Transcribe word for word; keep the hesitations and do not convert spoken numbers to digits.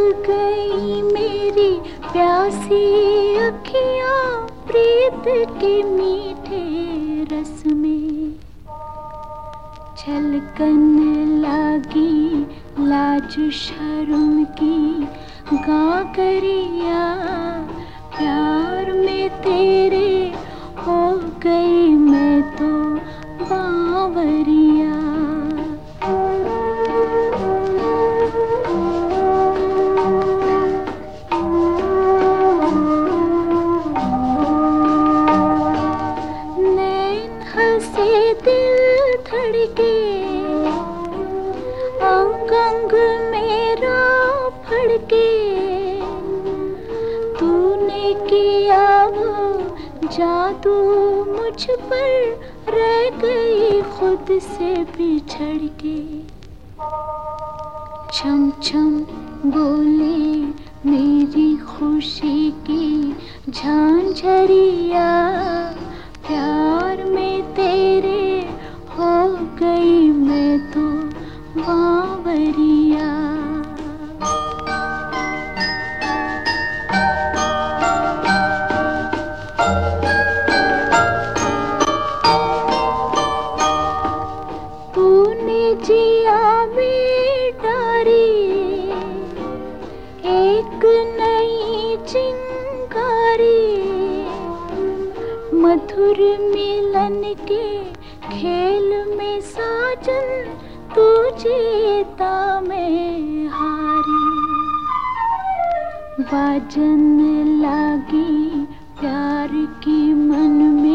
गई मेरी प्यासी अखियाँ प्रीत के मीठे रस में, छलकन लागी लाज शर्म की गागरिया, प्यार में तेरे हो गई मैं तो बावरिया। नैन हंसे दिल धड़के, अंग अंग मेरा फड़के, तूने किया वो जादू मुझ पर, रह गई खुद से बिछड़ के। छम छम बोले मेरी खुशी की झांझरिया, प्यार में तेरे हो गई मैं तो बावरिया। तूने जिया में डारी एक नई चिंगारी, मधुर मिलन के खेल में साजन तू जीता मैं हारी। बाजन लागी प्यार की मन में